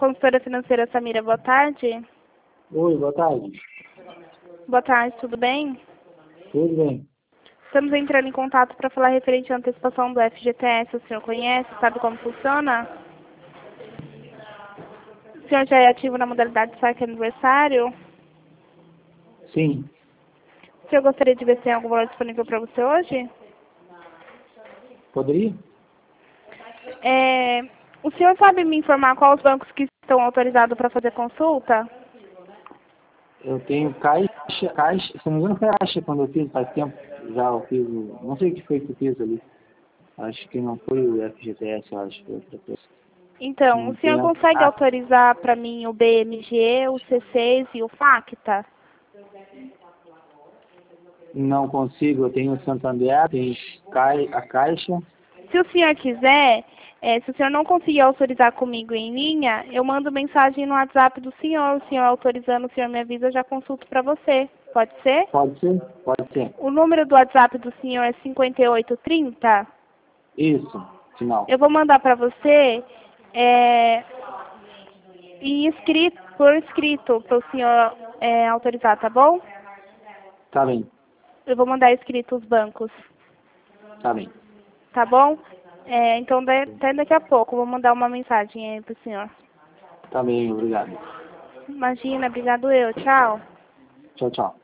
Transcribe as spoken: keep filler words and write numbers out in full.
Consultora financeira Samira, boa tarde. Oi, boa tarde. Boa tarde, tudo bem? Tudo bem? Estamos entrando em contato para falar referente à antecipação do F G T S. O senhor conhece? Sabe como funciona? O senhor já é ativo na modalidade saque aniversário? Sim. O senhor gostaria de ver se tem algum valor disponível para você hoje? Poderia? É, o senhor sabe me informar quais os bancos que estão autorizados para fazer consulta? Eu tenho caixa, caixa, se não me engano foi caixa quando eu fiz, faz tempo já eu fiz, o- não sei o que foi que eu fiz ali. Acho que não foi o F G T S, eu acho que foi outra coisa. Então, Não o senhor tenho, consegue ah, autorizar para mim o B M G, o C seis e o FACTA? não consigo, eu tenho o Santander, tenho cai, a caixa. Se o senhor quiser, eh, se o senhor não conseguir autorizar comigo em linha, eu mando mensagem no WhatsApp do senhor. O senhor autorizando, o senhor me avisa, eu já consulto para você. Pode ser? Pode ser? Pode ser. O número do WhatsApp do senhor é cinquenta e oito trinta? Isso, final. Eu vou mandar para você é, e escrito, por escrito para o senhor é, autorizar, tá bom? Tá bem, Eu vou mandar escrito os bancos, tá bem. tá bom? É, então, da- até daqui a pouco, eu vou mandar uma mensagem aí pro senhor. Tá bem, obrigado. Imagina, obrigado eu, tchau. Tchau, tchau.